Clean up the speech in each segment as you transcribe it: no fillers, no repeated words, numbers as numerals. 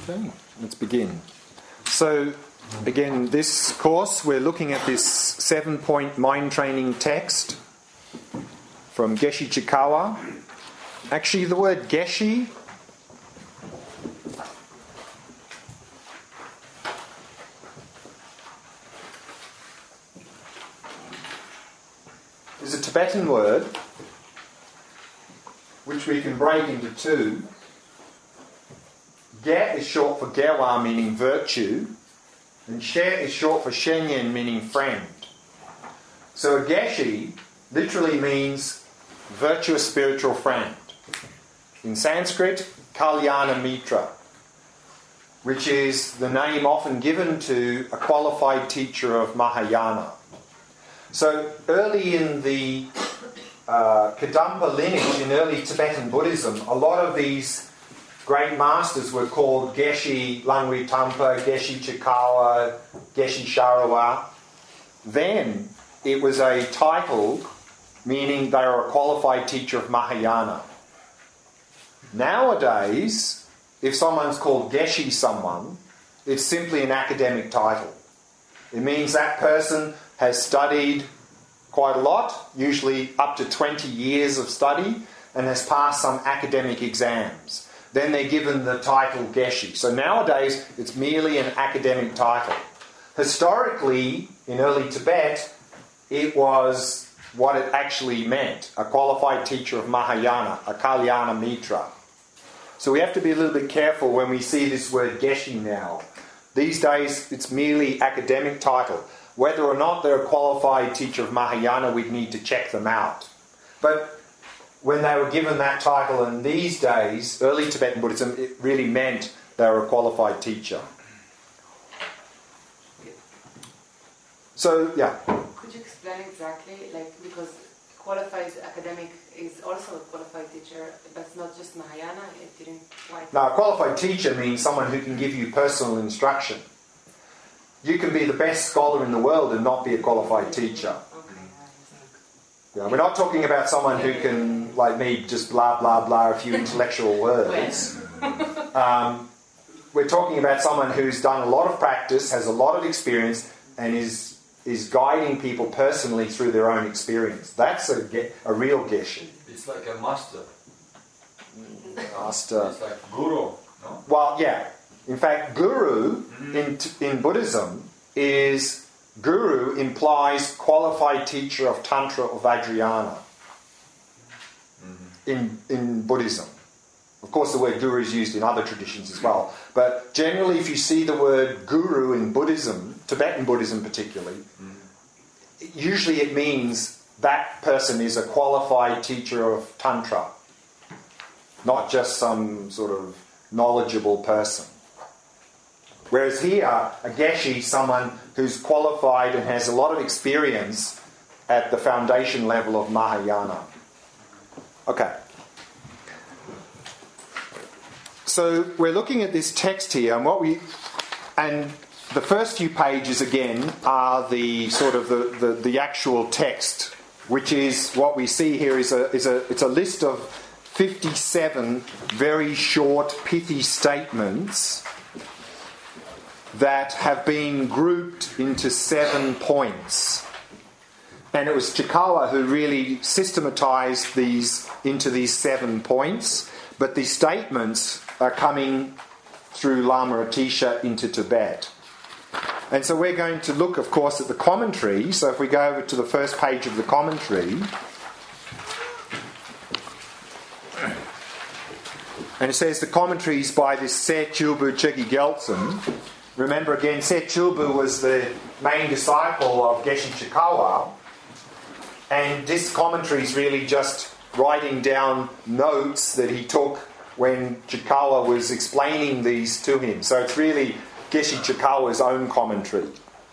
Okay, let's begin. So, again, this course we're looking at this 7-point mind training text from Geshe Chikawa. Actually, the word Geshe is a Tibetan word which we can break into two. Ge is short for Gewa, meaning virtue, and She is short for Shenyen, meaning friend. So a Geshe literally means virtuous spiritual friend. In Sanskrit, Kalyana Mitra, which is the name often given to a qualified teacher of Mahayana. So early in the Kadampa lineage, in early Tibetan Buddhism, a lot of these great masters were called Geshe Langri Tampa, Geshe Chikawa, Geshe Sharawa. Then it was a title meaning they are a qualified teacher of Mahayana. Nowadays, if someone's called Geshe someone, it's simply an academic title. It means that person has studied quite a lot, usually up to 20 years of study, and has passed some academic exams. Then they're given the title Geshe. So nowadays, it's merely an academic title. Historically, in early Tibet, it was what it actually meant, a qualified teacher of Mahayana, a Kalyana Mitra. So we have to be a little bit careful when we see this word Geshe now. These days, it's merely academic title. Whether or not they're a qualified teacher of Mahayana, we'd need to check them out. But when they were given that title in these days, early Tibetan Buddhism, it really meant they were a qualified teacher. So, yeah. Could you explain exactly, because qualified academic is also a qualified teacher, but it's not just Mahayana, it didn't quite... Now, a qualified teacher means someone who can give you personal instruction. You can be the best scholar in the world and not be a qualified teacher. Yeah, we're not talking about someone who can, like me, just blah, blah, blah, a few intellectual words. We're talking about someone who's done a lot of practice, has a lot of experience, and is guiding people personally through their own experience. That's a real Geshe. It's like a master. Master. It's like guru, no? Well, yeah. In fact, guru in Buddhism is... Guru implies qualified teacher of Tantra or Vajrayana in Buddhism. Of course, the word guru is used in other traditions as well. But generally, if you see the word guru in Buddhism, Tibetan Buddhism particularly, usually it means that person is a qualified teacher of Tantra, not just some sort of knowledgeable person. Whereas here, a Geshe is someone who's qualified and has a lot of experience at the foundation level of Mahayana. Okay. So we're looking at this text here, and the first few pages again are the sort of the actual text, which is what we see here it's a list of 57 very short, pithy statements that have been grouped into 7 points. And it was Chikawa who really systematized these into these 7 points, but these statements are coming through Lama Atisha into Tibet. And so we're going to look, of course, at the commentary. So if we go over to the first page of the commentary, and it says the commentary is by this Se Chulbu Chökyi Gyaltsen. Remember again, Se Chulbu was the main disciple of Geshe Chikawa, and this commentary is really just writing down notes that he took when Chikawa was explaining these to him. So it's really Geshe Chikawa's own commentary.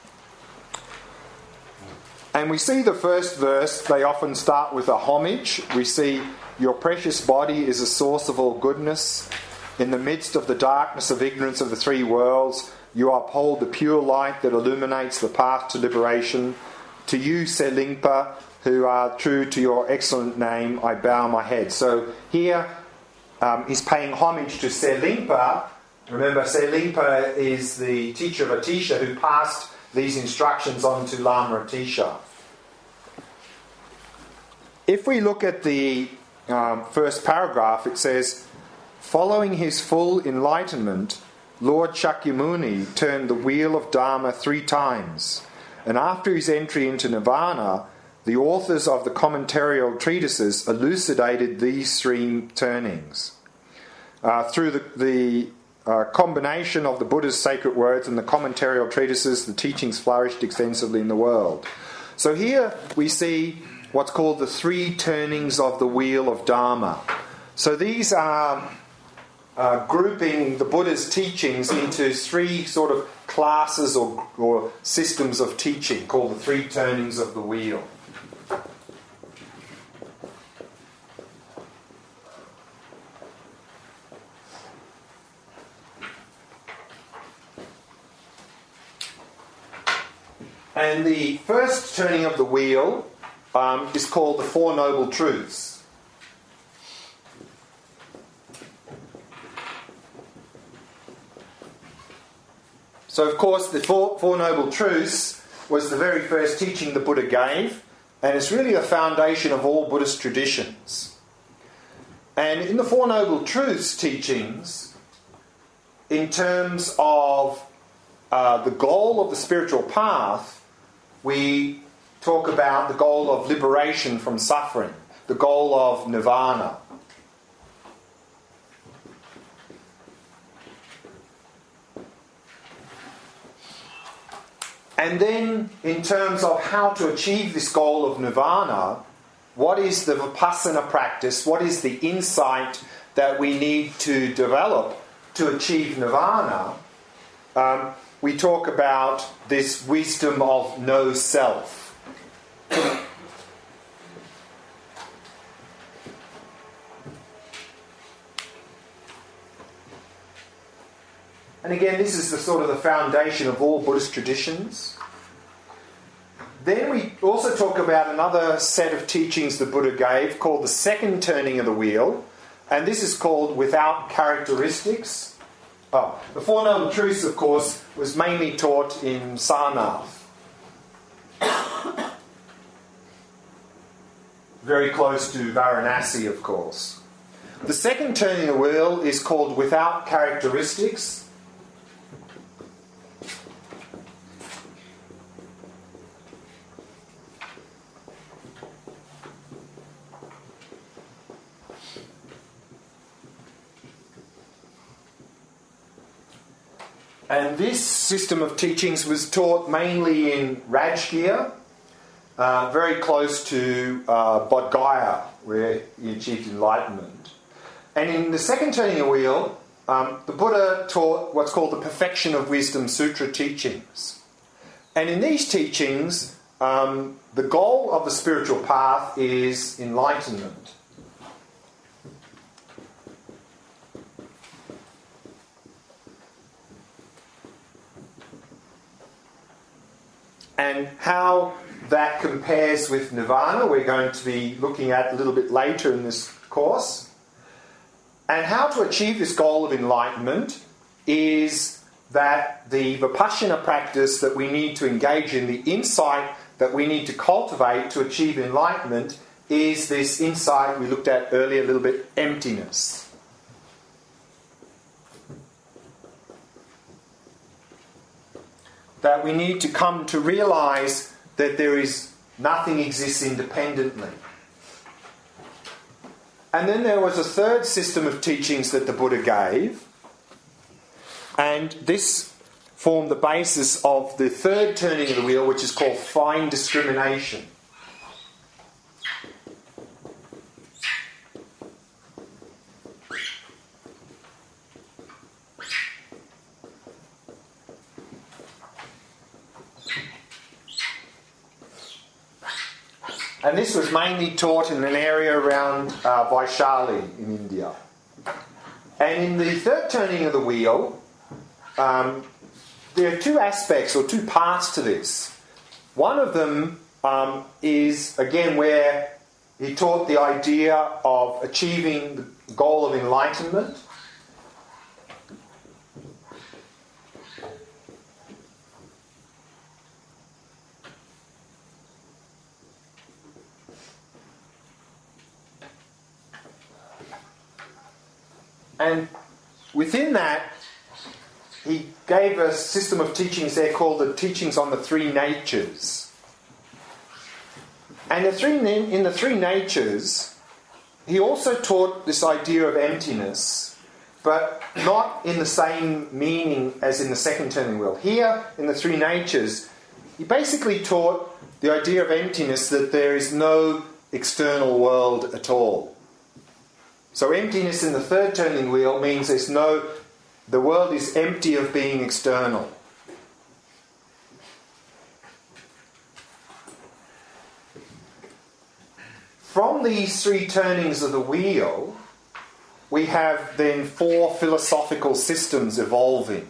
And we see the first verse, they often start with a homage. We see, your precious body is a source of all goodness. In the midst of the darkness of ignorance of the 3 worlds, you uphold the pure light that illuminates the path to liberation. To you, Selingpa, who are true to your excellent name, I bow my head. So here he's paying homage to Selingpa, Remember, Selimpa is the teacher of Atisha who passed these instructions on to Lama Atisha. If we look at the first paragraph, it says, following his full enlightenment, Lord Shakyamuni turned the wheel of Dharma 3 times, and after his entry into Nirvana, the authors of the commentarial treatises elucidated these 3 turnings. Through the combination of the Buddha's sacred words and the commentarial treatises, the teachings flourished extensively in the world. So here we see what's called the 3 turnings of the wheel of Dharma. So these are grouping the Buddha's teachings into 3 sort of classes or systems of teaching called the 3 turnings of the wheel. And the first turning of the wheel is called the Four Noble Truths. So, of course, the Four Noble Truths was the very first teaching the Buddha gave, and it's really the foundation of all Buddhist traditions. And in the Four Noble Truths teachings, in terms of the goal of the spiritual path, we talk about the goal of liberation from suffering, the goal of nirvana. And then, in terms of how to achieve this goal of nirvana, what is the vipassana practice? What is the insight that we need to develop to achieve nirvana? We talk about this wisdom of no self. And again, this is the sort of the foundation of all Buddhist traditions. Then we also talk about another set of teachings the Buddha gave called the second turning of the wheel. And this is called without characteristics. The Four Noble Truths, of course, was mainly taught in Sarnath. Very close to Varanasi, of course. The second turning of the wheel is called without characteristics. And this system of teachings was taught mainly in Rajgir, very close to Bodh Gaya, where he achieved enlightenment. And in the second turning of the wheel, the Buddha taught what's called the Perfection of Wisdom Sutra teachings. And in these teachings, the goal of the spiritual path is enlightenment. And how that compares with nirvana, we're going to be looking at a little bit later in this course. And how to achieve this goal of enlightenment is that the vipassana practice that we need to engage in, the insight that we need to cultivate to achieve enlightenment, is this insight we looked at earlier a little bit, emptiness. That we need to come to realise that there is nothing exists independently. And then there was a third system of teachings that the Buddha gave, and this formed the basis of the third turning of the wheel, which is called fine discrimination. And this was mainly taught in an area around Vaishali in India. And in the third turning of the wheel, there are 2 aspects or 2 parts to this. One of them is, again, where he taught the idea of achieving the goal of enlightenment. And within that, he gave a system of teachings there called the teachings on the three natures. And in the three natures, he also taught this idea of emptiness, but not in the same meaning as in the second turning wheel. Here, in the three natures, he basically taught the idea of emptiness, that there is no external world at all. So emptiness in the third turning wheel means the world is empty of being external. From these three turnings of the wheel, we have then four philosophical systems evolving.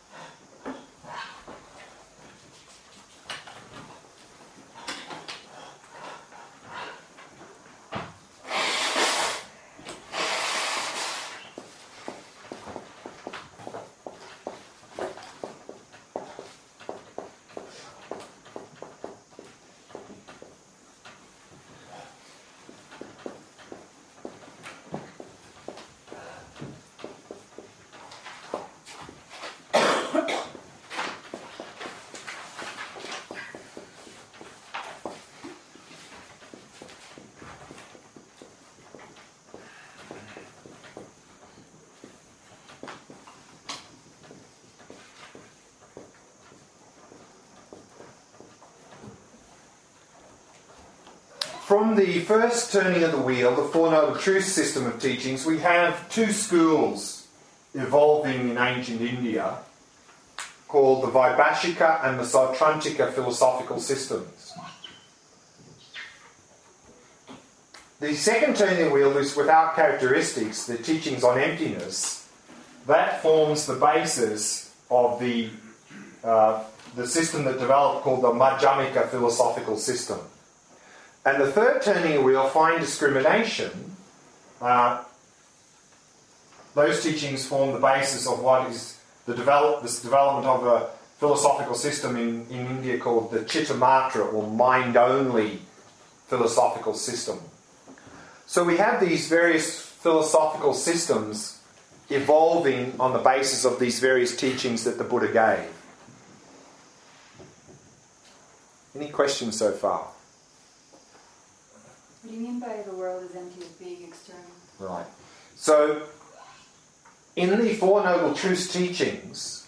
From the first turning of the wheel, the Four Noble Truths system of teachings, we have two schools evolving in ancient India called the Vaibhashika and the Sautrantika philosophical systems. The second turning of the wheel is without characteristics, the teachings on emptiness. That forms the basis of the system that developed called the Madhyamika philosophical system. And the third turning of the wheel, fine discrimination, those teachings form the basis of what is this development of a philosophical system in India called the Chittamatra, or mind-only philosophical system. So we have these various philosophical systems evolving on the basis of these various teachings that the Buddha gave. Any questions so far? What do you mean by the world is empty of being external? Right. So, in the Four Noble Truths teachings,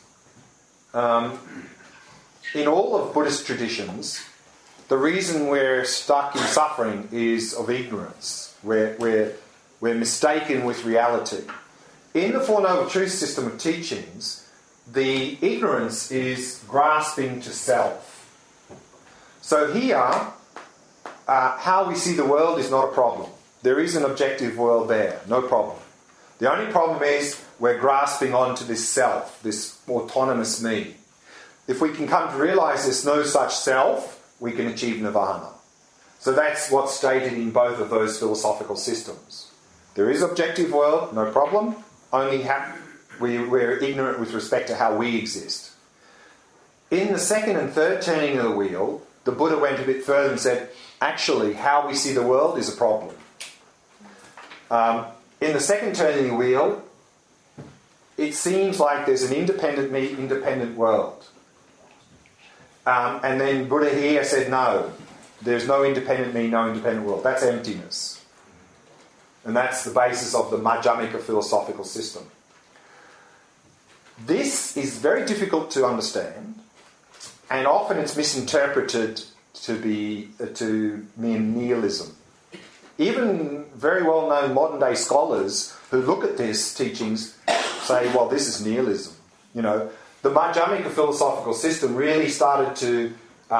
in all of Buddhist traditions, the reason we're stuck in suffering is of ignorance. We're mistaken with reality. In the Four Noble Truths system of teachings, the ignorance is grasping to self. So here, how we see the world is not a problem. There is an objective world there, no problem. The only problem is we're grasping onto this self, this autonomous me. If we can come to realise there's no such self, we can achieve nirvana. So that's what's stated in both of those philosophical systems. There is objective world, no problem. Only we're ignorant with respect to how we exist. In the second and third turning of the wheel, the Buddha went a bit further and said, actually, how we see the world is a problem. In the second turning of the wheel, it seems like there's an independent me, independent world. And then Buddha here said, no, there's no independent me, no independent world. That's emptiness. And that's the basis of the Madhyamika philosophical system. This is very difficult to understand, and often it's misinterpreted to mean nihilism. Even very well-known modern-day scholars who look at these teachings say, well, this is nihilism. You know, the Madhyamika philosophical system really started to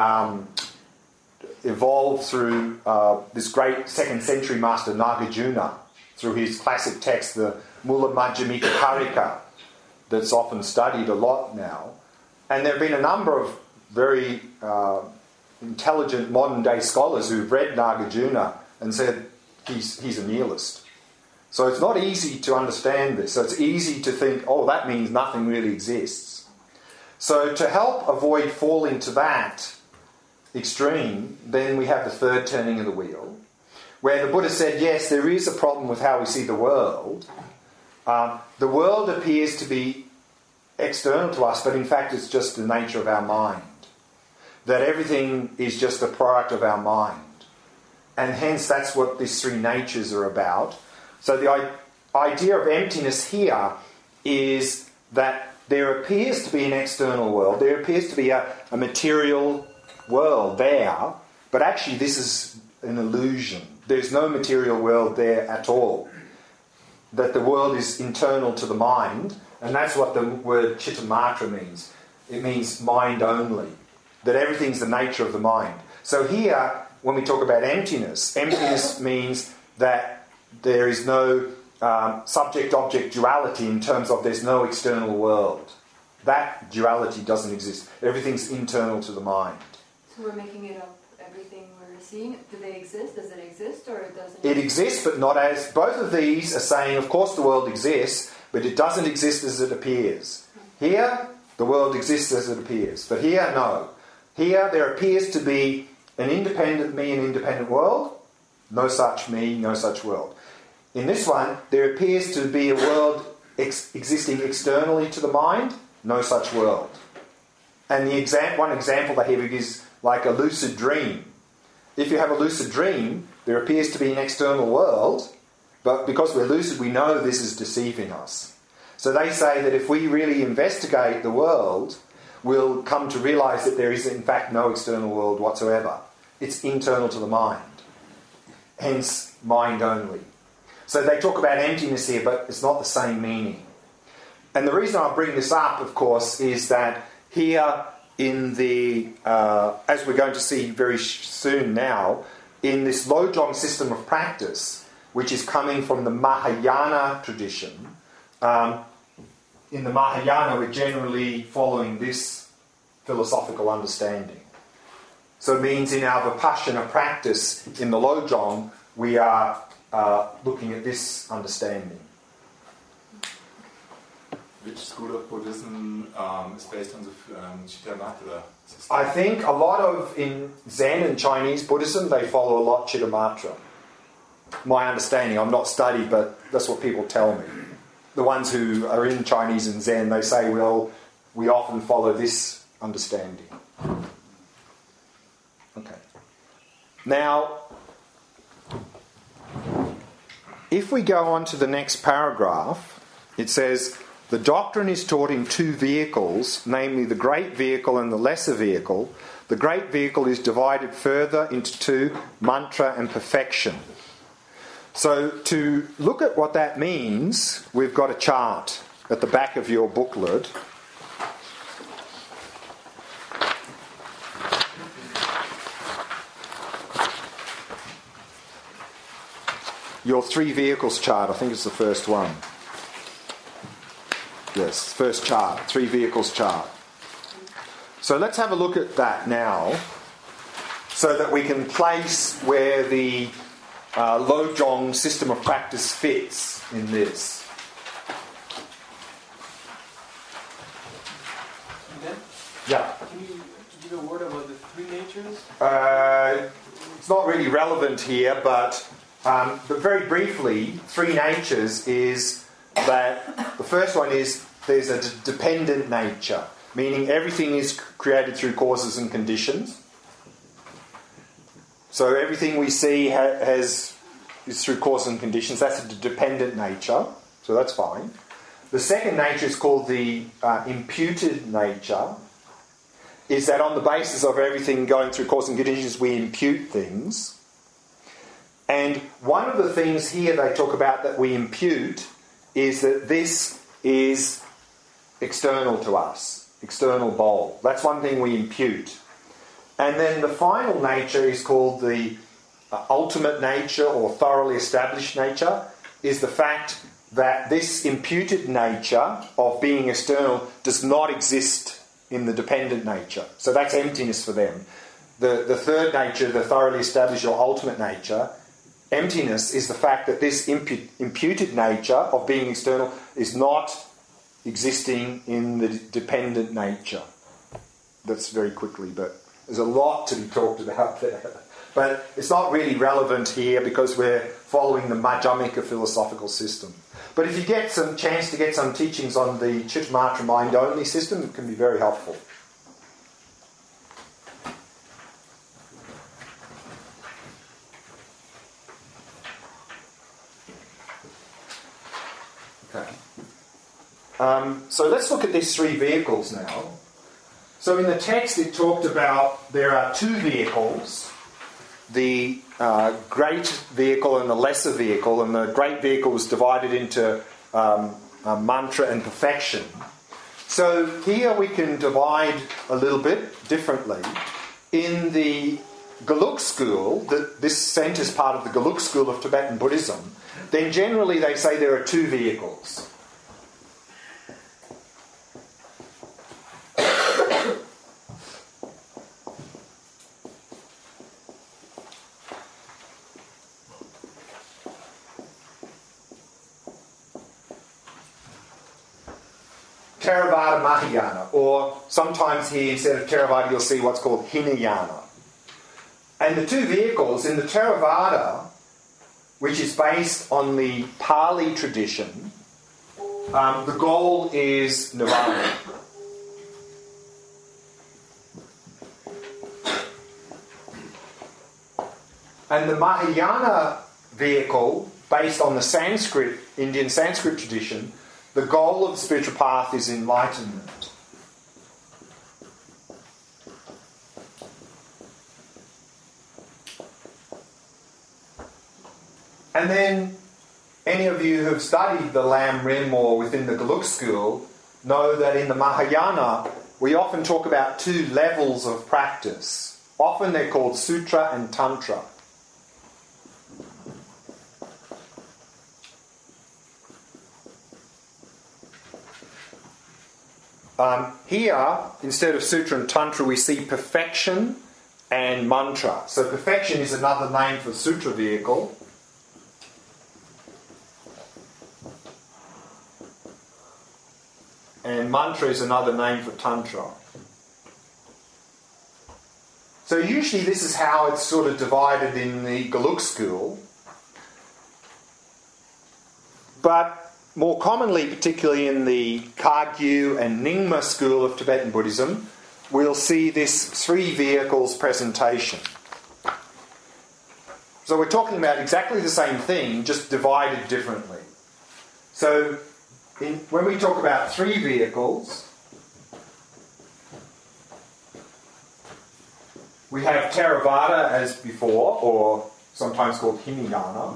evolve through this great 2nd century master Nagarjuna, through his classic text, the Mula Madhyamika Karika, that's often studied a lot now. And there have been a number of very intelligent modern-day scholars who've read Nagarjuna and said he's a nihilist. So it's not easy to understand this. So it's easy to think, oh, that means nothing really exists. So to help avoid falling to that extreme, then we have the third turning of the wheel, where the Buddha said, yes, there is a problem with how we see the world, The world appears to be external to us, but in fact it's just the nature of our mind. That everything is just a product of our mind. And hence that's what these three natures are about. So the idea of emptiness here is that there appears to be an external world, there appears to be a material world there, but actually this is an illusion. There's no material world there at all. That the world is internal to the mind, and that's what the word Chittamatra means. It means mind only. That everything's the nature of the mind. So here, when we talk about emptiness, emptiness means that there is no subject-object duality in terms of there's no external world. That duality doesn't exist. Everything's internal to the mind. So we're making it up, everything we're seeing. Do they exist? Does it exist or it doesn't? It exists, but not as... Both of these are saying, of course the world exists, but it doesn't exist as it appears. Here, the world exists as it appears. But here, no. Here, there appears to be an independent me and independent world. No such me, no such world. In this one, there appears to be a world existing externally to the mind. No such world. And one example they have is like a lucid dream. If you have a lucid dream, there appears to be an external world, but because we're lucid, we know this is deceiving us. So they say that if we really investigate the world, we'll come to realise that there is in fact no external world whatsoever. It's internal to the mind. Hence, mind only. So they talk about emptiness here, but it's not the same meaning. And the reason I bring this up, of course, is that here in the, as we're going to see very soon now, in this Lojong system of practice, which is coming from the Mahayana tradition, in the Mahayana we're generally following this philosophical understanding. So it means in our Vipassana practice in the Lojong, we are looking at this understanding. Which school of Buddhism is based on the Chittamatra system? I think a lot of, in Zen and Chinese Buddhism, they follow a lot Chittamatra. My understanding, I'm not studied, but that's what people tell me. The ones who are in Chinese and Zen, they say, well, we often follow this understanding. Okay. Now, if we go on to the next paragraph, it says, the doctrine is taught in two vehicles, namely the great vehicle and the lesser vehicle. The great vehicle is divided further into two, mantra and perfection. So to look at what that means, we've got a chart at the back of your booklet. Your three vehicles chart, I think it's the first one. Yes, first chart, three vehicles chart. So let's have a look at that now, so that we can place where the Lojong system of practice fits in this. And then, Yeah. can you give a word about the three natures? It's not really relevant here, but very briefly, three natures is that the first one is there's a dependent nature, meaning everything is created through causes and conditions. So everything we see is through causes and conditions. That's a dependent nature, so that's fine. The second nature is called the imputed nature, is that on the basis of everything going through causes and conditions, we impute things. And one of the things here they talk about that we impute is that this is external to us, external bowl. That's one thing we impute. And then the final nature is called the ultimate nature or thoroughly established nature, is the fact that this imputed nature of being external does not exist in the dependent nature. So that's emptiness for them. The third nature, the thoroughly established or ultimate nature, emptiness is the fact that this imputed nature of being external is not existing in the dependent nature. That's very quickly, but there's a lot to be talked about there. But it's not really relevant here because we're following the Madhyamika philosophical system. But if you get some chance to get some teachings on the Chittamatra mind-only system, it can be very helpful. Okay. So let's look at these three vehicles now. So in the text it talked about there are two vehicles, the great vehicle and the lesser vehicle, and the great vehicle was divided into mantra and perfection. So here we can divide a little bit differently. In the Geluk school, this centres part of the Geluk school of Tibetan Buddhism, then generally they say there are two vehicles. Theravada Mahayana, or sometimes here instead of Theravada you'll see what's called Hinayana. And the two vehicles in the Theravada, which is based on the Pali tradition, the goal is Nirvana. And the Mahayana vehicle, based on the Sanskrit, Indian Sanskrit tradition, the goal of the spiritual path is enlightenment. And then, any of you who have studied the Lam Rim or within the Geluk school know that in the Mahayana we often talk about two levels of practice. Often they're called Sutra and Tantra. Here, instead of Sutra and Tantra, we see perfection and mantra. So perfection is another name for Sutra vehicle. And mantra is another name for Tantra. So usually this is how it's sort of divided in the Geluk school. But more commonly, particularly in the Kagyu and Nyingma school of Tibetan Buddhism, we'll see this three vehicles presentation. So we're talking about exactly the same thing, just divided differently. So when we talk about three vehicles, we have Theravada as before, or sometimes called Hinayana.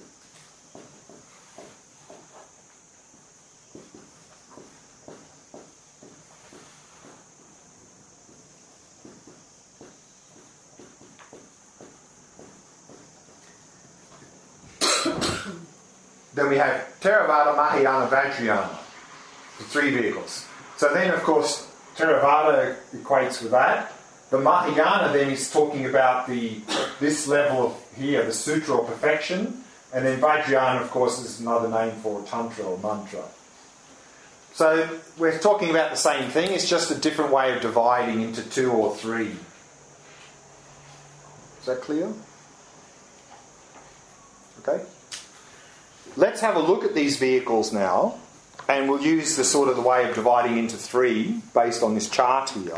Then we have Theravada, Mahayana, Vajrayana, the three vehicles. So then, of course, Theravada equates with that. The Mahayana then is talking about this level of here, the Sutra or perfection. And then Vajrayana, of course, is another name for Tantra or mantra. So we're talking about the same thing. It's just a different way of dividing into two or three. Is that clear? Okay. Let's have a look at these vehicles now, and we'll use the way of dividing into three based on this chart here.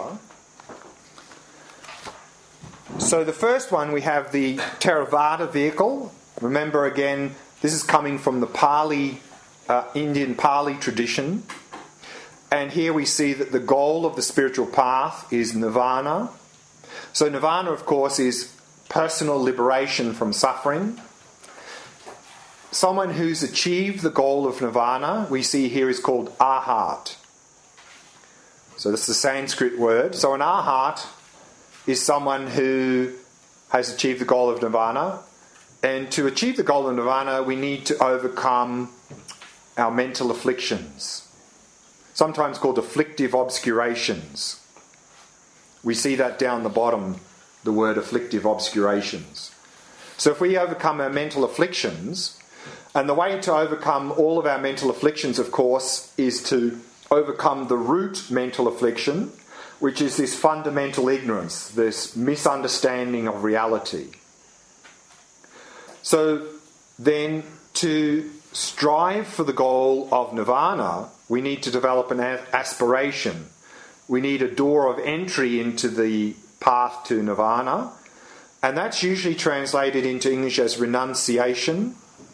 So the first one, we have the Theravada vehicle. Remember again, this is coming from the Pali, Indian Pali tradition. And here we see that the goal of the spiritual path is nirvana. So nirvana, of course, is personal liberation from suffering. Someone who's achieved the goal of nirvana, we see here, is called arhat. So that's the Sanskrit word. So an arhat is someone who has achieved the goal of nirvana. And to achieve the goal of nirvana, we need to overcome our mental afflictions, sometimes called afflictive obscurations. We see that down the bottom, the word afflictive obscurations. So if we overcome our mental afflictions, and the way to overcome all of our mental afflictions, of course, is to overcome the root mental affliction, which is this fundamental ignorance, this misunderstanding of reality. So then, to strive for the goal of nirvana, we need to develop an aspiration. We need a door of entry into the path to nirvana, and that's usually translated into English as renunciation.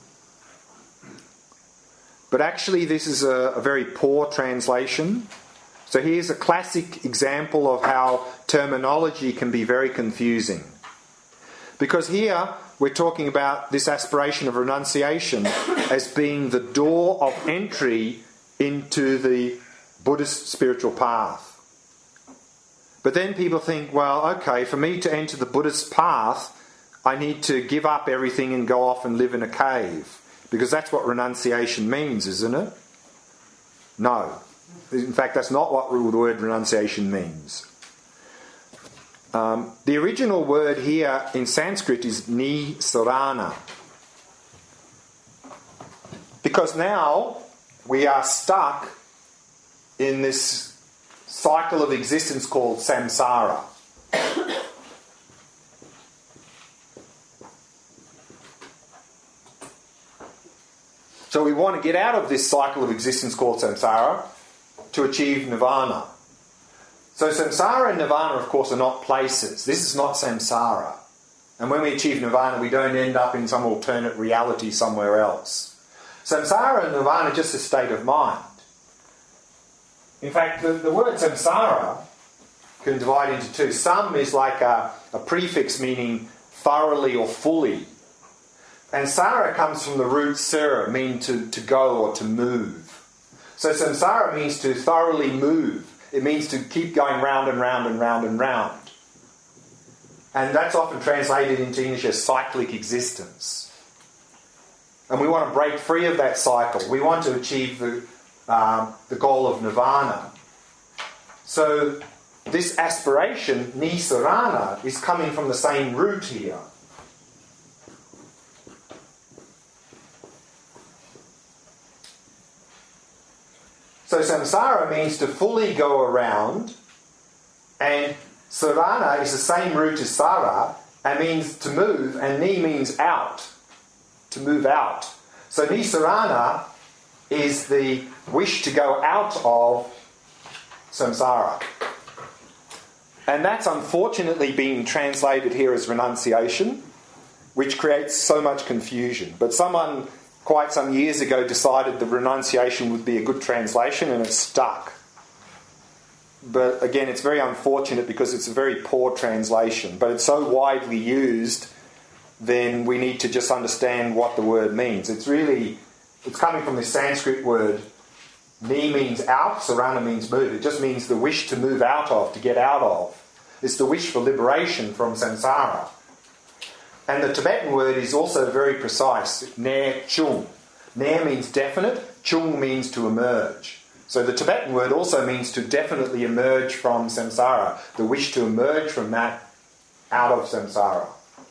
But actually this is a very poor translation. So here's a classic example of how terminology can be very confusing. Because here we're talking about this aspiration of renunciation as being the door of entry into the Buddhist spiritual path. But then people think, well, okay, for me to enter the Buddhist path, I need to give up everything and go off and live in a cave. Because that's what renunciation means, isn't it? No. In fact, that's not what the word renunciation means. The original word here in Sanskrit is nisarana. Because now we are stuck in this cycle of existence called samsara. So we want to get out of this cycle of existence called samsara to achieve nirvana. So samsara and nirvana, of course, are not places. This is not samsara. And when we achieve nirvana, we don't end up in some alternate reality somewhere else. Samsara and nirvana are just a state of mind. In fact, the word samsara can divide into two. Sam is like a prefix meaning thoroughly or fully. And sara comes from the root sara, meaning to go or to move. So samsara means to thoroughly move. It means to keep going round and round and round and round. And that's often translated into English as cyclic existence. And we want to break free of that cycle. We want to achieve the goal of nirvana. So this aspiration, nisarana, is coming from the same root here. So samsara means to fully go around, and sarana is the same root as sara, and means to move, and ni means out, to move out. So nisarana is the wish to go out of samsara. And that's unfortunately being translated here as renunciation, which creates so much confusion. But someone quite some years ago decided that renunciation would be a good translation, and it stuck. But again, it's very unfortunate because it's a very poor translation. But it's so widely used, then we need to just understand what the word means. It's coming from the Sanskrit word. Ni means out, sarana means move. It just means the wish to move out of, to get out of. It's the wish for liberation from samsara. And the Tibetan word is also very precise. Nair chung. Nair means definite. Chung means to emerge. So the Tibetan word also means to definitely emerge from samsara. The wish to emerge from that out of samsara.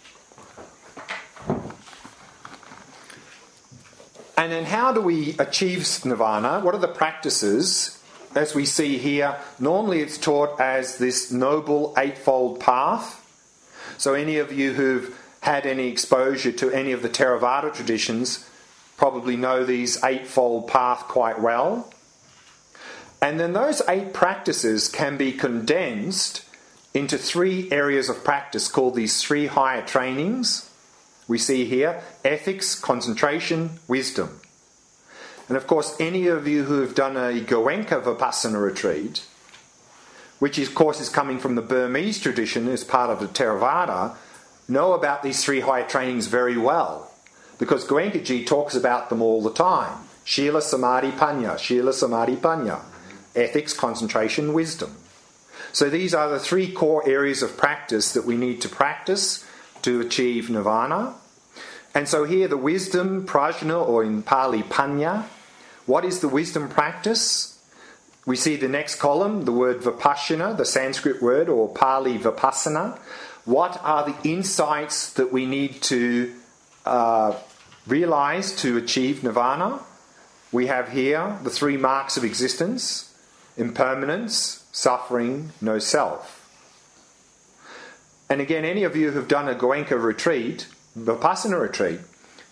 And then how do we achieve nirvana? What are the practices? As we see here, normally it's taught as this noble eightfold path. So any of you who've had any exposure to any of the Theravada traditions probably know these eightfold path quite well. And then those 8 practices can be condensed into 3 areas of practice called these 3 higher trainings. We see here ethics, concentration, wisdom. And of course, any of you who have done a Goenka Vipassana retreat, which of course is coming from the Burmese tradition as part of the Theravada, know about these 3 higher trainings very well. Because Goenkaji talks about them all the time. Shila, Samadhi, Panya. Shila, Samadhi, Panya. Ethics, concentration, wisdom. So these are the 3 core areas of practice that we need to practice to achieve nirvana. And so here the wisdom, prajna, or in Pali, Panya. What is the wisdom practice? We see the next column, the word vipassana, the Sanskrit word, or Pali vipassana. What are the insights that we need to realize to achieve nirvana? We have here the 3 marks of existence: impermanence, suffering, no self. And again, any of you who've done a Goenka retreat, Vipassana retreat,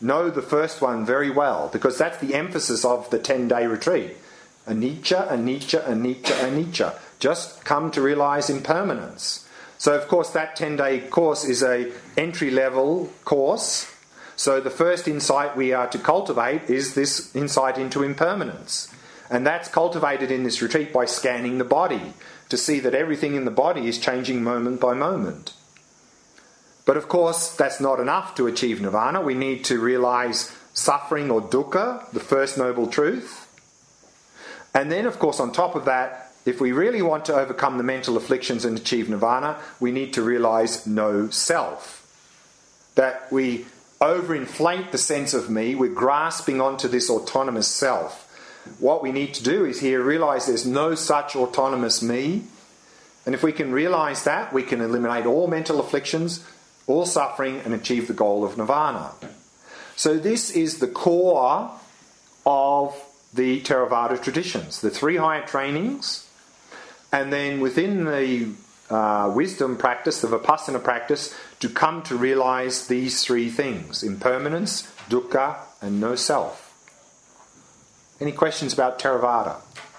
know the first one very well, because that's the emphasis of the 10-day retreat. Anicca, anicca, anicca, anicca. Just come to realize impermanence. So, of course, that 10-day course is a entry-level course. So the first insight we are to cultivate is this insight into impermanence. And that's cultivated in this retreat by scanning the body, to see that everything in the body is changing moment by moment. But of course, that's not enough to achieve nirvana. We need to realize suffering, or dukkha, the first noble truth. And then, of course, on top of that, if we really want to overcome the mental afflictions and achieve nirvana, we need to realize no self. That we overinflate the sense of me, we're grasping onto this autonomous self. What we need to do is here realize there's no such autonomous me. And if we can realize that, we can eliminate all mental afflictions, all suffering, and achieve the goal of nirvana. So this is the core of the Theravada traditions, the 3 higher trainings, and then within the wisdom practice, the Vipassana practice, to come to realize these 3 things: impermanence, dukkha, and no self. Any questions about Theravada?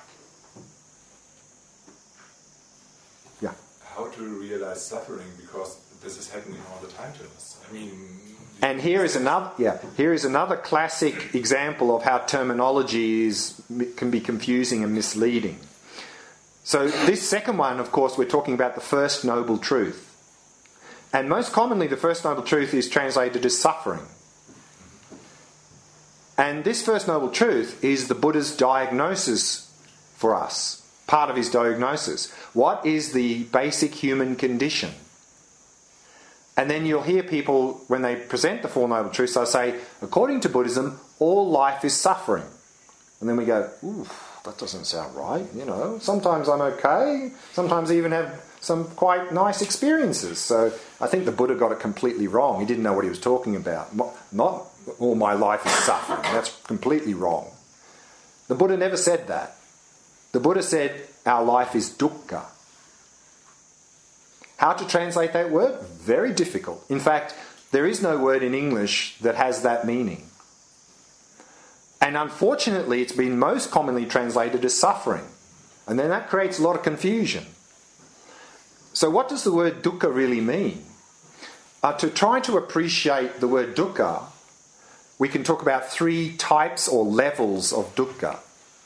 Yeah. How to realize suffering, because this is happening all the time to us. I mean... And here is another classic example of how terminology can be confusing and misleading. So this second one, of course, we're talking about the first noble truth. And most commonly the first noble truth is translated as suffering. And this first noble truth is the Buddha's diagnosis for us, part of his diagnosis. What is the basic human condition? And then you'll hear people, when they present the Four Noble Truths, they'll say, according to Buddhism, all life is suffering. And then we go, ooh, that doesn't sound right, you know. Sometimes I'm okay, sometimes I even have some quite nice experiences. So I think the Buddha got it completely wrong. He didn't know what he was talking about. Not all my life is suffering. That's completely wrong. The Buddha never said that. The Buddha said our life is dukkha. How to translate that word? Very difficult. In fact, there is no word in English that has that meaning. And unfortunately, it's been most commonly translated as suffering. And then that creates a lot of confusion. So what does the word dukkha really mean? To try to appreciate the word dukkha, we can talk about 3 types or levels of dukkha.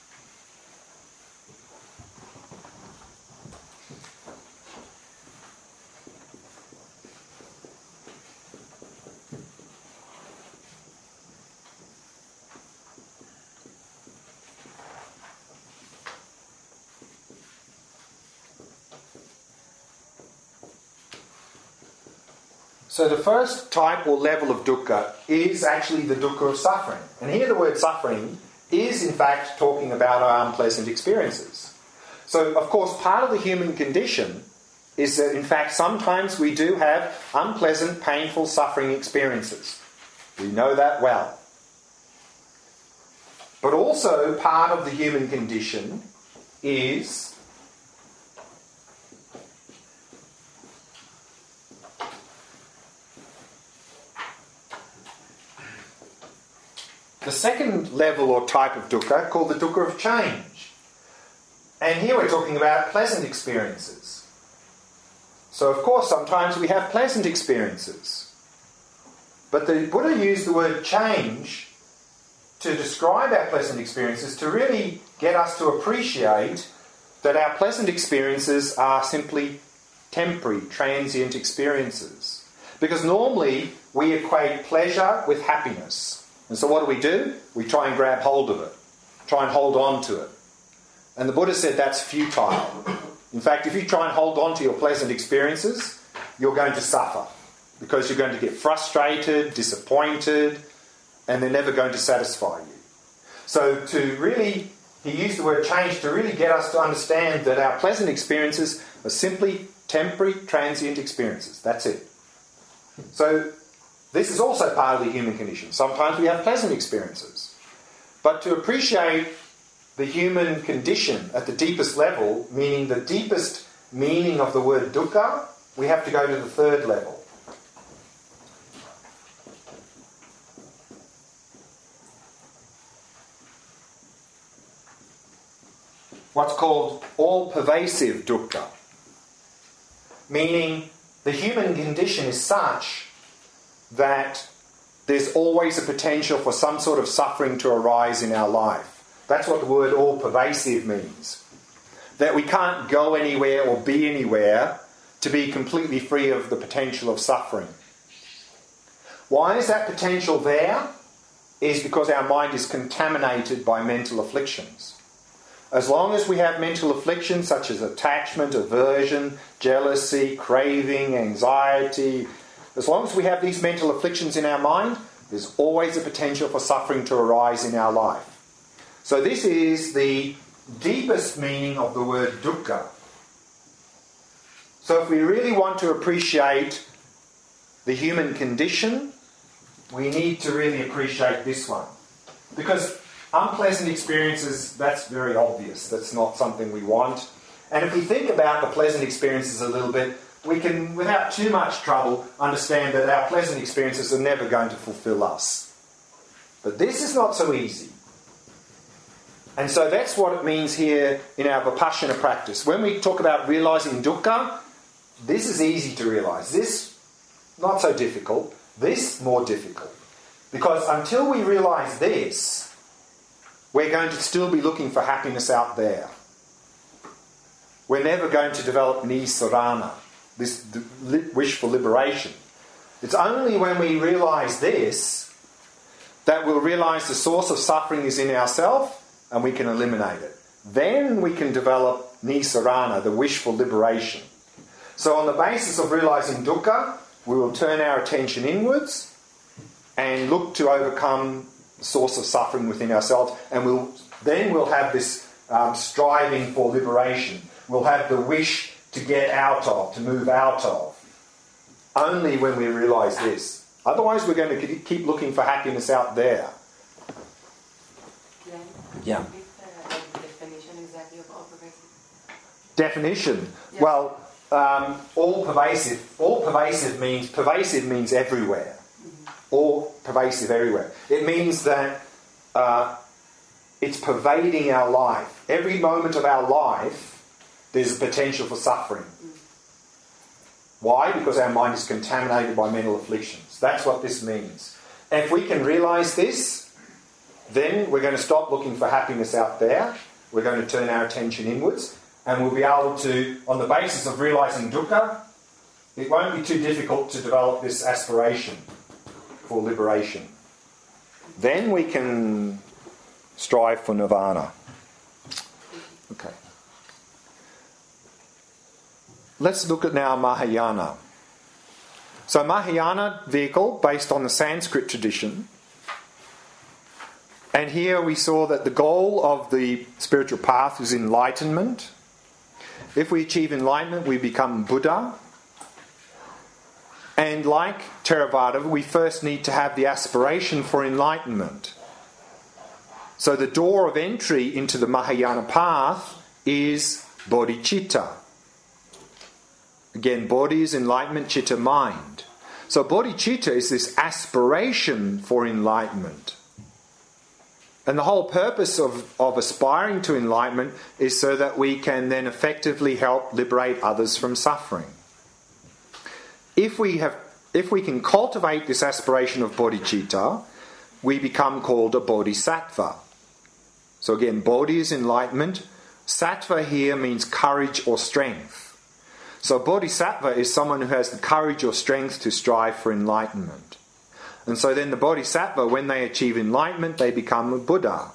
So the first type or level of dukkha is actually the dukkha of suffering. And here the word suffering is in fact talking about our unpleasant experiences. So of course part of the human condition is that in fact sometimes we do have unpleasant, painful, suffering experiences. We know that well. But also part of the human condition is the second level or type of dukkha, called the dukkha of change. And here we're talking about pleasant experiences. So of course sometimes we have pleasant experiences. But the Buddha used the word change to describe our pleasant experiences, to really get us to appreciate that our pleasant experiences are simply temporary, transient experiences. Because normally we equate pleasure with happiness. And so what do? We try and grab hold of it. Try and hold on to it. And the Buddha said that's futile. In fact, if you try and hold on to your pleasant experiences, you're going to suffer. Because you're going to get frustrated, disappointed, and they're never going to satisfy you. So he used the word change to really get us to understand that our pleasant experiences are simply temporary, transient experiences. That's it. So this is also part of the human condition. Sometimes we have pleasant experiences. But to appreciate the human condition at the deepest level, meaning the deepest meaning of the word dukkha, we have to go to the third level. what's called all-pervasive dukkha, meaning the human condition is such that there's always a potential for some sort of suffering to arise in our life. That's what the word all-pervasive means. That we can't go anywhere or be anywhere to be completely free of the potential of suffering. Why is that potential there? Is because our mind is contaminated by mental afflictions. As long as we have mental afflictions such as attachment, aversion, jealousy, craving, anxiety, as long as we have these mental afflictions in our mind, there's always a potential for suffering to arise in our life. So this is the deepest meaning of the word dukkha. So if we really want to appreciate the human condition, we need to really appreciate this one. Because unpleasant experiences, that's very obvious. That's not something we want. And if we think about the pleasant experiences a little bit, we can, without too much trouble, understand that our pleasant experiences are never going to fulfill us. But this is not so easy. And so that's what it means here in our Vipassana practice. When we talk about realising dukkha, this is easy to realise. This, not so difficult. This, more difficult. Because until we realise this, we're going to still be looking for happiness out there. We're never going to develop nissarana, this wish for liberation. It's only when we realise this that we'll realise the source of suffering is in ourselves and we can eliminate it. Then we can develop nissarana, the wish for liberation. So on the basis of realising dukkha, we will turn our attention inwards and look to overcome the source of suffering within ourselves, and we'll have this striving for liberation. We'll have the wish to get out of, to move out of. Only when we realise this. Otherwise we're going to keep looking for happiness out there. Yeah. Definition exactly of all-pervasive. Definition. Yeah. Well, all-pervasive. All-pervasive means everywhere. All pervasive everywhere. It means that it's pervading our life. Every moment of our life, there's a potential for suffering. Why? Because our mind is contaminated by mental afflictions. That's what this means. And if we can realise this, then we're going to stop looking for happiness out there. We're going to turn our attention inwards, and we'll be able to, on the basis of realising dukkha, it won't be too difficult to develop this aspiration for liberation. Then we can strive for nirvana. Okay. Let's look at now Mahayana. So Mahayana vehicle based on the Sanskrit tradition. And here we saw that the goal of the spiritual path is enlightenment. If we achieve enlightenment, we become Buddha. And like Theravada, we first need to have the aspiration for enlightenment. So the door of entry into the Mahayana path is bodhicitta. Again, body is enlightenment, citta mind. So bodhicitta is this aspiration for enlightenment. And the whole purpose of aspiring to enlightenment is so that we can then effectively help liberate others from suffering. If we can cultivate this aspiration of bodhicitta, we become called a bodhisattva. So again, bodhi is enlightenment. Sattva here means courage or strength. So bodhisattva is someone who has the courage or strength to strive for enlightenment. And so then the bodhisattva, when they achieve enlightenment, they become a Buddha.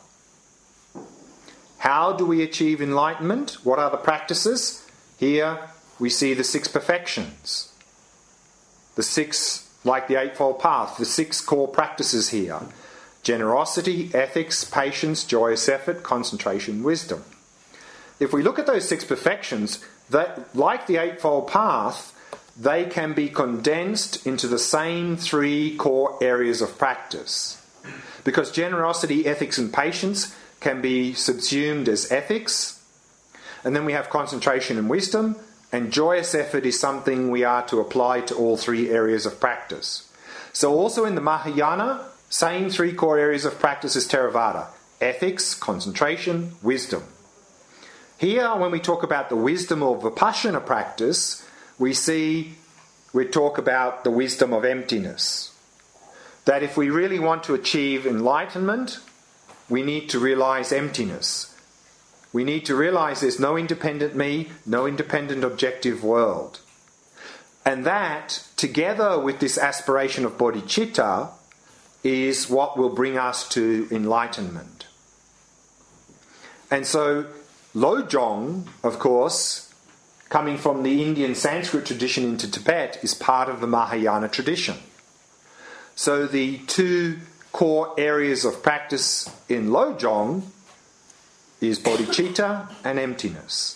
How do we achieve enlightenment? What are the practices? Here we see the 6 perfections. The 6, like the Eightfold Path, the 6 core practices here. Generosity, ethics, patience, joyous effort, concentration, wisdom. If we look at those 6 perfections, that, like the Eightfold Path, they can be condensed into the same 3 core areas of practice. Because generosity, ethics and patience can be subsumed as ethics. And then we have concentration and wisdom. And joyous effort is something we are to apply to all 3 areas of practice. So also in the Mahayana, same 3 core areas of practice as Theravada. Ethics, concentration, wisdom. Here, when we talk about the wisdom of Vipassana practice, we talk about the wisdom of emptiness. That if we really want to achieve enlightenment, we need to realize emptiness. We need to realize there's no independent me, no independent objective world. And that, together with this aspiration of bodhicitta, is what will bring us to enlightenment. And so, Lojong, of course, coming from the Indian Sanskrit tradition into Tibet, is part of the Mahayana tradition. So the two core areas of practice in Lojong is bodhicitta and emptiness.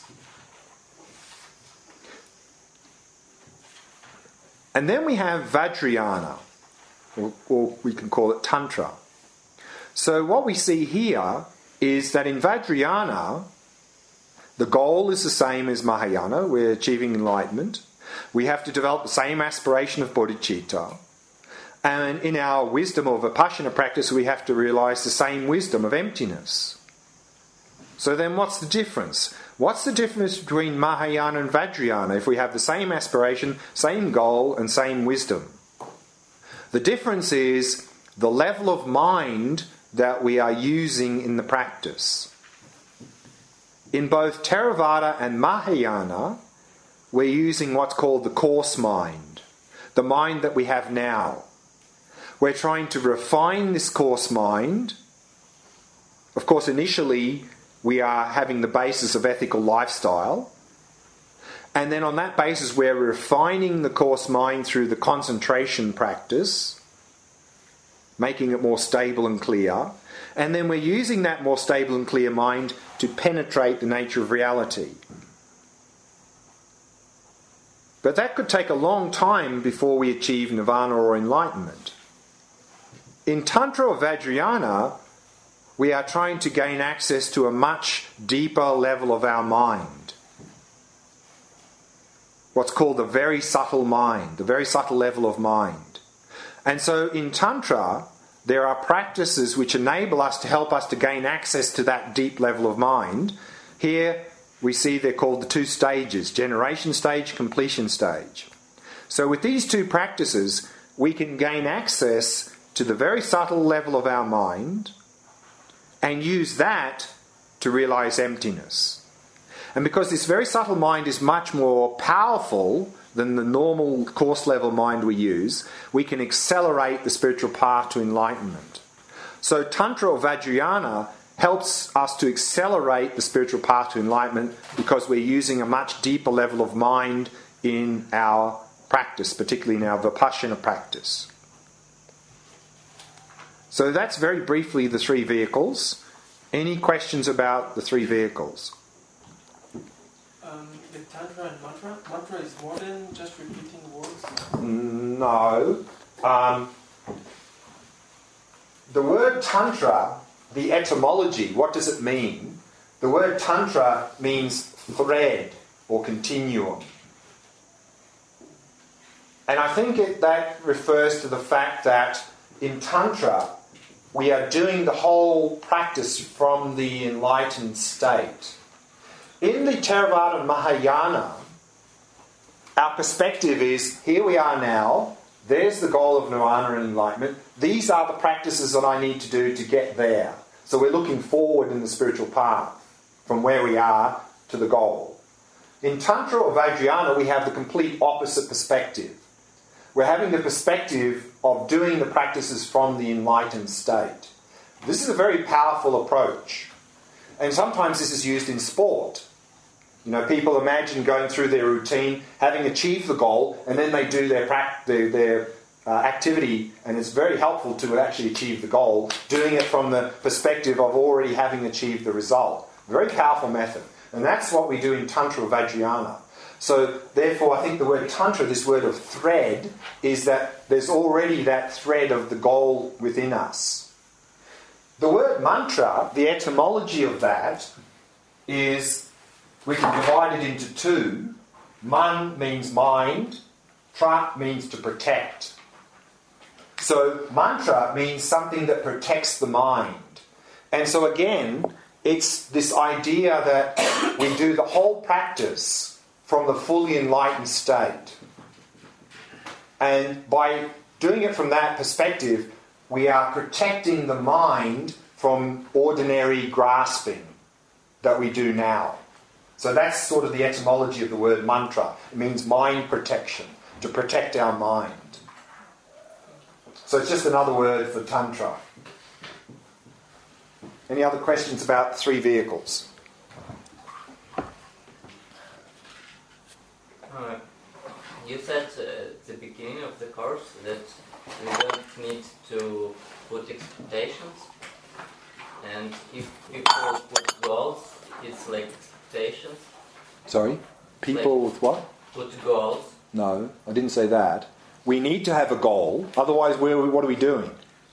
And then we have Vajrayana, or we can call it Tantra. So what we see here is that in Vajrayana, the goal is the same as Mahayana. We're achieving enlightenment. We have to develop the same aspiration of bodhicitta. And in our wisdom of Vipassana practice, we have to realize the same wisdom of emptiness. So then what's the difference? What's the difference between Mahayana and Vajrayana if we have the same aspiration, same goal, and same wisdom? The difference is the level of mind that we are using in the practice. In both Theravada and Mahayana, we're using what's called the coarse mind, the mind that we have now. We're trying to refine this coarse mind. Of course, initially, we are having the basis of ethical lifestyle. And then on that basis, we're refining the coarse mind through the concentration practice, making it more stable and clear. And then we're using that more stable and clear mind to penetrate the nature of reality. But that could take a long time before we achieve nirvana or enlightenment. In Tantra or Vajrayana, we are trying to gain access to a much deeper level of our mind. What's called the very subtle mind, the very subtle level of mind. And so in Tantra, there are practices which enable us to help us to gain access to that deep level of mind. Here we see they're called the two stages, generation stage, completion stage. So with these two practices, we can gain access to the very subtle level of our mind and use that to realize emptiness. And because this very subtle mind is much more powerful than the normal coarse level mind we use, we can accelerate the spiritual path to enlightenment. So Tantra or Vajrayana helps us to accelerate the spiritual path to enlightenment because we're using a much deeper level of mind in our practice, particularly in our Vipassana practice. So that's very briefly the three vehicles. Any questions about the three vehicles? The Tantra and Mantra? Mantra is more than just repeating words? No. The word Tantra, the etymology, what does it mean? The word Tantra means thread or continuum. And I think that refers to the fact that in Tantra, we are doing the whole practice from the enlightened state. In the Theravada and Mahayana, our perspective is, here we are now, there's the goal of nirvana and enlightenment, these are the practices that I need to do to get there. So we're looking forward in the spiritual path, from where we are to the goal. In Tantra or Vajrayana, we have the complete opposite perspective. We're having the perspective of doing the practices from the enlightened state. This is a very powerful approach. And sometimes this is used in sport. You know, people imagine going through their routine, having achieved the goal, and then they do their activity, and it's very helpful to actually achieve the goal, doing it from the perspective of already having achieved the result. Very powerful method. And that's what we do in Tantra or Vajrayana. So, therefore, I think the word Tantra, this word of thread, is that there's already that thread of the goal within us. The word mantra, the etymology of that is, we can divide it into two. Man means mind, tra means to protect. So mantra means something that protects the mind. And so again, it's this idea that we do the whole practice from the fully enlightened state. And by doing it from that perspective, we are protecting the mind from ordinary grasping that we do now. So that's sort of the etymology of the word mantra. It means mind protection, to protect our mind. So it's just another word for tantra. Any other questions about 3 vehicles? You said at the beginning of the course that we don't need to put expectations, and if people put goals, it's like expectations. Sorry? People with what? Put goals. No, I didn't say that. We need to have a goal, otherwise what are we doing?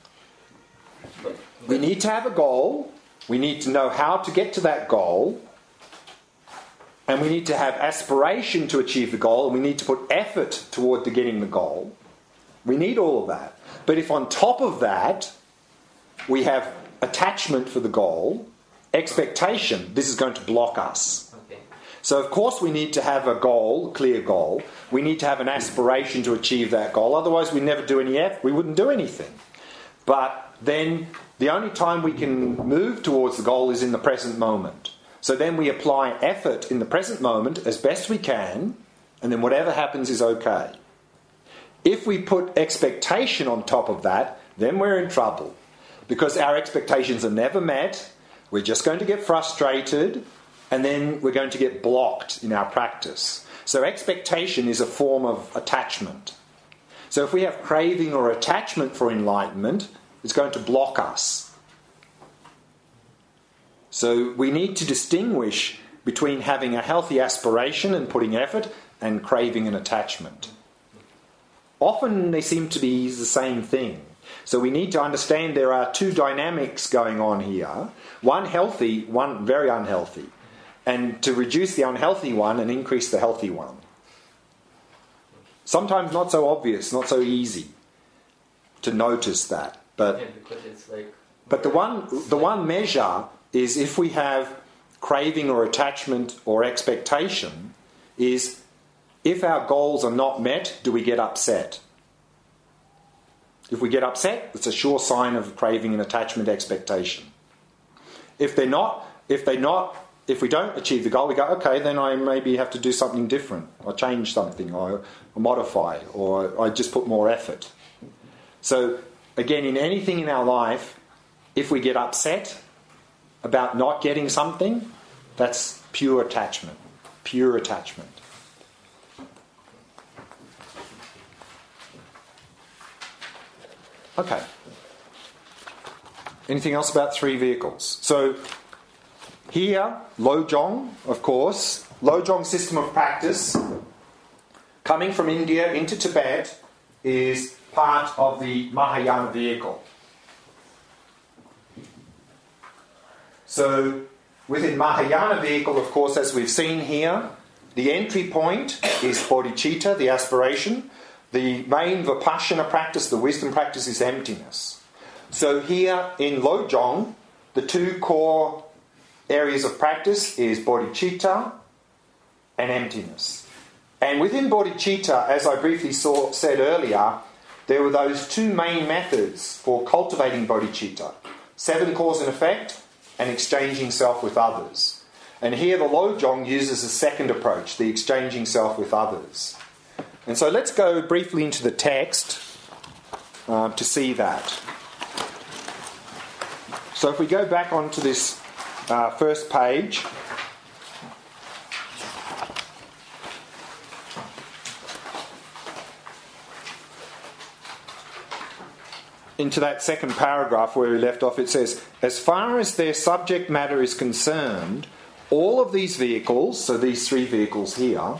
We need to have a goal, we need to know how to get to that goal, and we need to have aspiration to achieve the goal, and we need to put effort toward getting the goal. We need all of that. But if on top of that we have attachment for the goal, expectation, this is going to block us. Okay. So of course we need to have a goal, a clear goal. We need to have an aspiration to achieve that goal. Otherwise we never do any effort. We wouldn't do anything. But then the only time we can move towards the goal is in the present moment. So then we apply effort in the present moment as best we can, and then whatever happens is okay. If we put expectation on top of that, then we're in trouble. Because our expectations are never met, we're just going to get frustrated, and then we're going to get blocked in our practice. So expectation is a form of attachment. So if we have craving or attachment for enlightenment, it's going to block us. So we need to distinguish between having a healthy aspiration and putting effort and craving and attachment. Often they seem to be the same thing. So we need to understand there are 2 dynamics going on here. One healthy, one very unhealthy. And to reduce the unhealthy one and increase the healthy one. Sometimes not so obvious, not so easy to notice that. But, yeah, because it's like... but the one measure is if we have craving or attachment or expectation, is if our goals are not met, do we get upset? If we get upset, it's a sure sign of craving and attachment expectation. If we don't achieve the goal, we go, okay, then I maybe have to do something different, or change something, or modify, or I just put more effort. So, again, in anything in our life, if we get upset about not getting something, that's pure attachment. Pure attachment. Okay. Anything else about 3 vehicles? So, here, Lojong, of course, Lojong system of practice, coming from India into Tibet, is part of the Mahayana vehicle. So, within Mahayana vehicle, of course, as we've seen here, the entry point is bodhicitta, the aspiration. The main vipassana practice, the wisdom practice, is emptiness. So here in Lojong, the 2 core areas of practice is bodhicitta and emptiness. And within bodhicitta, as I briefly said earlier, there were those 2 main methods for cultivating bodhicitta. 7 cause and effect, and exchanging self with others. And here the Lojong uses a second approach, the exchanging self with others. And so let's go briefly into the text to see that. So if we go back onto this first page, into that second paragraph where we left off, it says, as far as their subject matter is concerned, all of these vehicles, so these 3 vehicles here,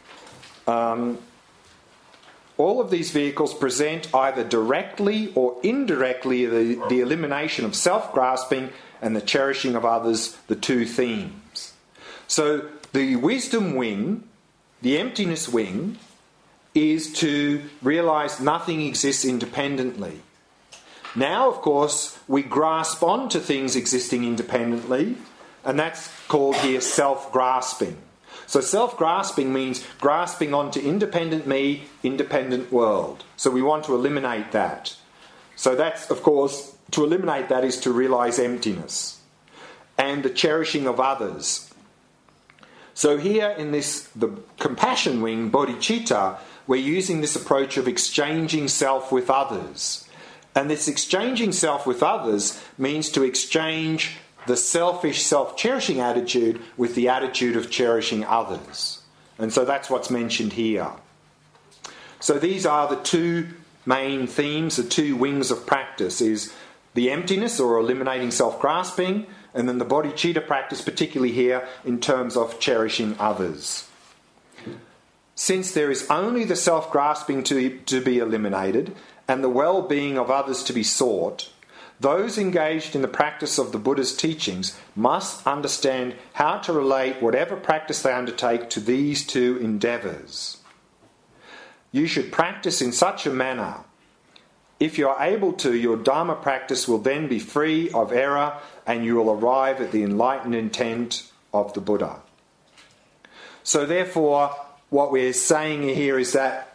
all of these vehicles present either directly or indirectly the elimination of self-grasping and the cherishing of others, the 2 themes. So the wisdom wing, the emptiness wing, is to realise nothing exists independently. Now, of course, we grasp onto things existing independently, And that's called here self-grasping. So self-grasping means grasping onto independent me, independent world. So we want to eliminate that. So that's, of course, to eliminate that is to realise emptiness. And the cherishing of others. So here in this, the compassion wing, bodhicitta, we're using this approach of exchanging self with others. And this exchanging self with others means to exchange the selfish, self-cherishing attitude with the attitude of cherishing others. And so that's what's mentioned here. So these are the two main themes, the two wings of practice, is the emptiness or eliminating self-grasping, and then the bodhicitta practice, particularly here in terms of cherishing others. Since there is only the self-grasping to be eliminated and the well-being of others to be sought, those engaged in the practice of the Buddha's teachings must understand how to relate whatever practice they undertake to these two endeavours. You should practice in such a manner. If you are able to, your Dharma practice will then be free of error and you will arrive at the enlightened intent of the Buddha. So therefore, what we're saying here is that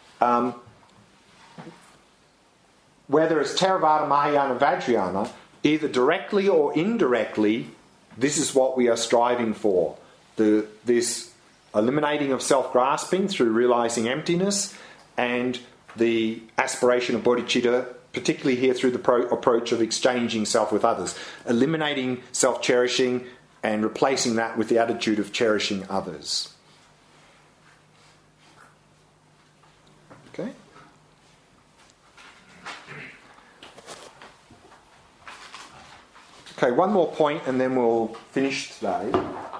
whether it's Theravada, Mahayana, Vajrayana, either directly or indirectly, this is what we are striving for. This eliminating of self-grasping through realising emptiness, and the aspiration of bodhicitta, particularly here through the approach of exchanging self with others, eliminating self-cherishing and replacing that with the attitude of cherishing others. Okay? Okay, one more point and then we'll finish today.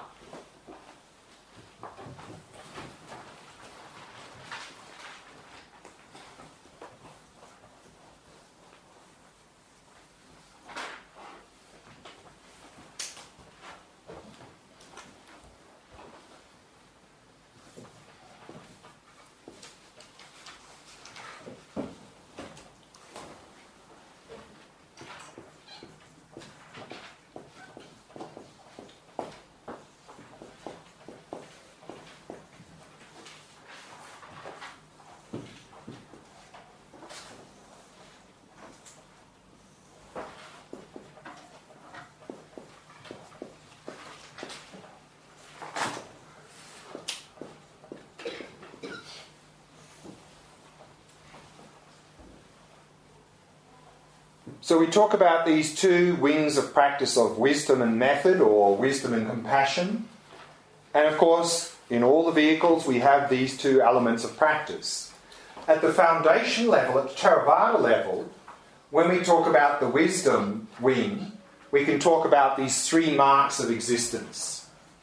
So we talk about these two wings of practice of wisdom and method, or wisdom and compassion. And of course, in all the vehicles we have these two elements of practice. At the foundation level, at the Theravada level, when we talk about the wisdom wing, we can talk about these three marks of existence.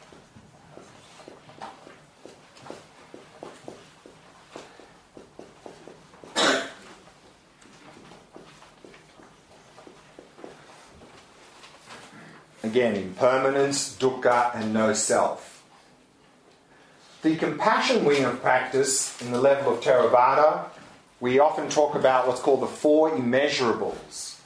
Again, impermanence, dukkha, and no self. The compassion wing of practice, in the level of Theravada, we often talk about what's called the four immeasurables.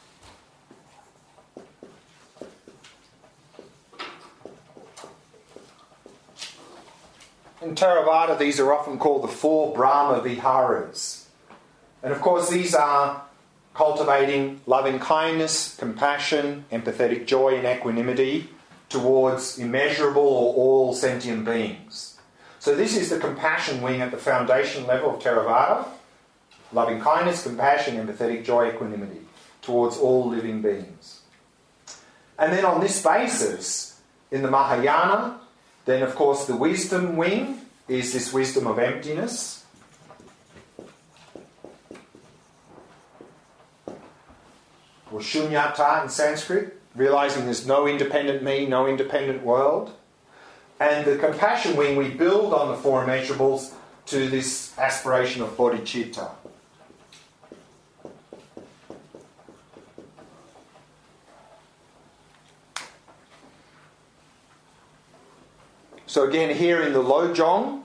In Theravada, these are often called the four Brahma Viharas. And of course, these are cultivating loving kindness, compassion, empathetic joy and equanimity towards immeasurable or all sentient beings. So this is the compassion wing at the foundation level of Theravada. Loving kindness, compassion, empathetic joy, equanimity towards all living beings. And then on this basis, in the Mahayana, then of course the wisdom wing is this wisdom of emptiness. Or shunyata in Sanskrit, realising there's no independent me, no independent world. And the compassion wing, we build on the four immeasurables to this aspiration of bodhicitta. So again, here in the Lojong,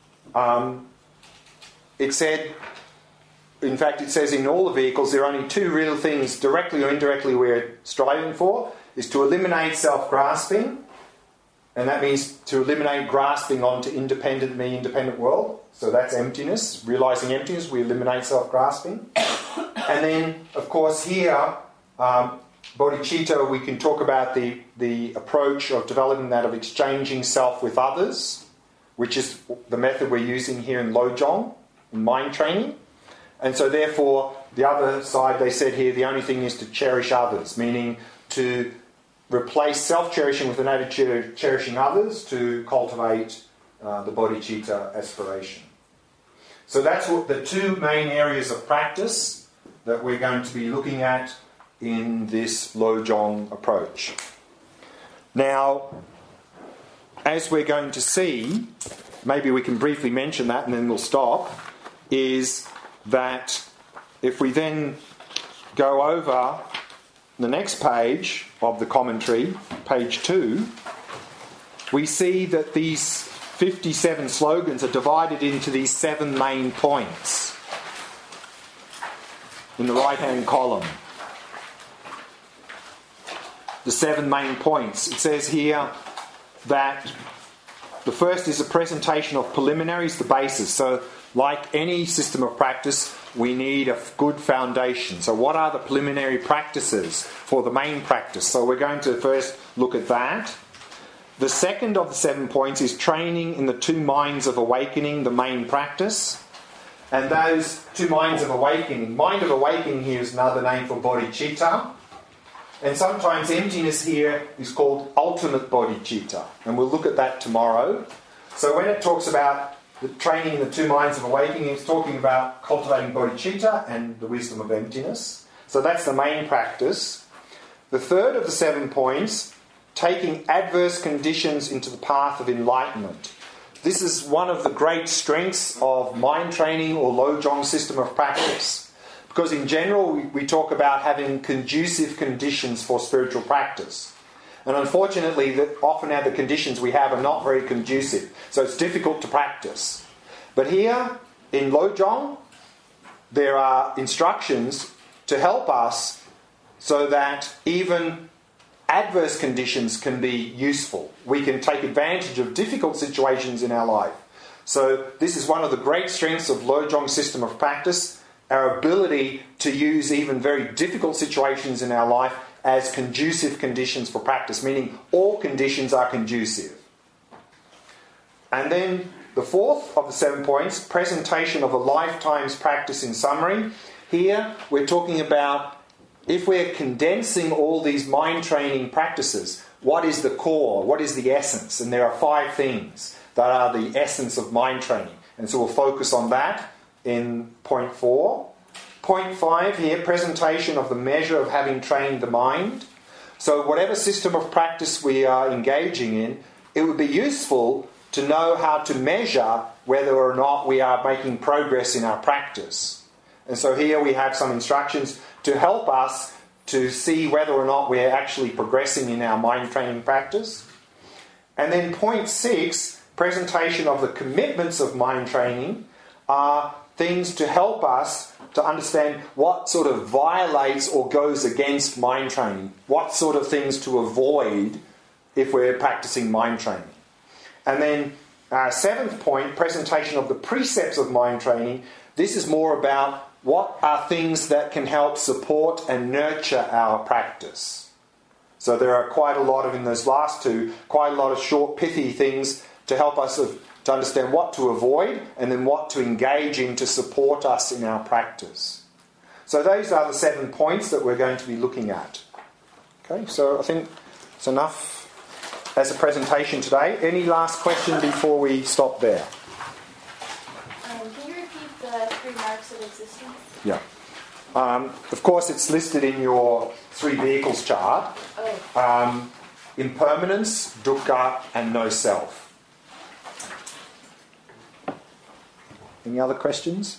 it said, in fact, it says in all the vehicles there are only two real things, directly or indirectly, we're striving for, is to eliminate self-grasping And that means to eliminate grasping onto independent me, independent world. So that's emptiness. Realizing emptiness, we eliminate self-grasping. And then, of course, here, bodhicitta, we can talk about the approach of developing that of exchanging self with others, which is the method we're using here in Lojong, in mind training. And so therefore, the other side, they said here, the only thing is to cherish others, meaning to replace self-cherishing with an attitude of cherishing others to cultivate the bodhicitta aspiration. So that's what the two main areas of practice that we're going to be looking at in this Lojong approach. Now, as we're going to see, maybe we can briefly mention that and then we'll stop, is that if we then go over the next page of the commentary, page 2, we see that these 57 slogans are divided into these 7 main points in the right-hand column. The 7 main points. It says here that the first is a presentation of preliminaries, the basis. So, like any system of practice, we need a good foundation. So what are the preliminary practices for the main practice? So we're going to first look at that. The second of the 7 points is training in the 2 minds of awakening, the main practice. And those 2 minds of awakening, mind of awakening here is another name for bodhicitta. And sometimes emptiness here is called ultimate bodhicitta. And we'll look at that tomorrow. So when it talks about the training in the 2 minds of awakening, it's talking about cultivating bodhicitta and the wisdom of emptiness. So that's the main practice. The third of the 7 points, taking adverse conditions into the path of enlightenment. This is one of the great strengths of mind training or Lojong system of practice. Because in general, we talk about having conducive conditions for spiritual practice. And unfortunately, often the conditions we have are not very conducive. So it's difficult to practice. But here, in Lojong, there are instructions to help us so that even adverse conditions can be useful. We can take advantage of difficult situations in our life. So this is one of the great strengths of Lojong system of practice, our ability to use even very difficult situations in our life as conducive conditions for practice, meaning all conditions are conducive. And then the fourth of the 7 points, presentation of a lifetime's practice in summary. Here we're talking about if we're condensing all these mind training practices, what is the core, what is the essence? And there are 5 things that are the essence of mind training. And so we'll focus on that in point 4. Point 5 here, presentation of the measure of having trained the mind. So whatever system of practice we are engaging in, it would be useful to know how to measure whether or not we are making progress in our practice. And so here we have some instructions to help us to see whether or not we're actually progressing in our mind training practice. And then point 6, presentation of the commitments of mind training, are things to help us to understand what sort of violates or goes against mind training. What sort of things to avoid if we're practicing mind training. And then 7th point, presentation of the precepts of mind training. This is more about what are things that can help support and nurture our practice. So there are quite a lot of, in those last 2, quite a lot of short, pithy things to help us to understand what to avoid and then what to engage in to support us in our practice. So those are the 7 points that we're going to be looking at. Okay, so I think it's enough as a presentation today. Any last question before we stop there? Can you repeat the 3 marks of existence? Yeah. Of course, it's listed in your 3 vehicles chart. Oh. Impermanence, dukkha, and no self. Any other questions?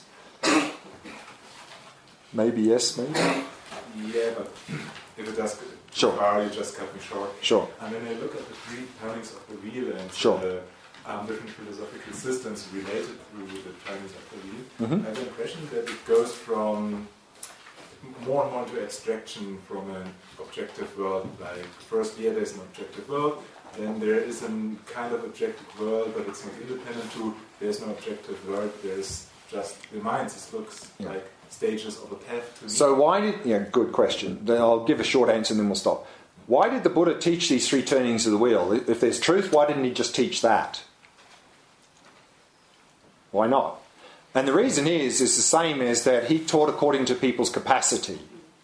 Maybe yes, maybe? Yeah, but if it does, Sure. you just cut me short. Sure. And when I look at the 3 turnings of the wheel and Sure. the different philosophical systems related to the turnings of the wheel, Mm-hmm. I have the impression that it goes from more and more to abstraction from an objective world. Like first, there's an objective world, then there is a kind of objective world, but it's not independent to, there's no objective world, there's just the mind. This looks like stages of a path to me. So why did, good question. Then I'll give a short answer and then we'll stop. Why did the Buddha teach these 3 turnings of the wheel? If there's truth, why didn't he just teach that? Why not? And the reason is the same as that he taught according to people's capacity.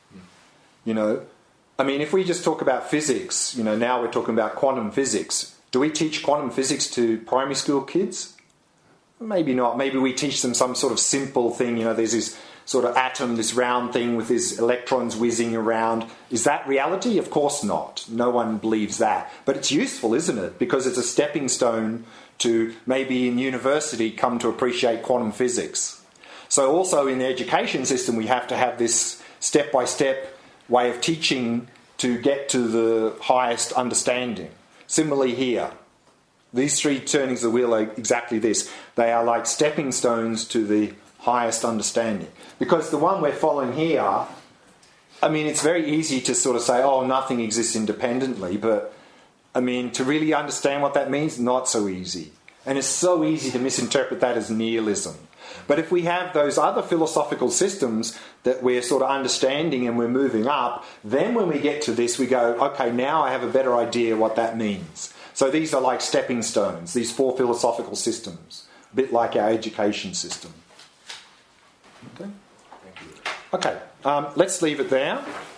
I mean, if we just talk about physics, now we're talking about quantum physics. Do we teach quantum physics to primary school kids? Maybe not. Maybe we teach them some sort of simple thing. There's this sort of atom, this round thing with these electrons whizzing around. Is that reality? Of course not. No one believes that. But it's useful, isn't it? Because it's a stepping stone to maybe in university come to appreciate quantum physics. So also in the education system we have to have this step-by-step way of teaching to get to the highest understanding. Similarly here, these 3 turnings of the wheel are exactly this. They are like stepping stones to the highest understanding. Because the one we're following here, I mean, it's very easy to sort of say, oh, nothing exists independently, but I mean, to really understand what that means, not so easy. And it's so easy to misinterpret that as nihilism. But if we have those other philosophical systems that we're sort of understanding and we're moving up, then when we get to this, we go, okay, now I have a better idea what that means. So these are like stepping stones, these 4 philosophical systems, a bit like our education system. Okay, let's leave it there.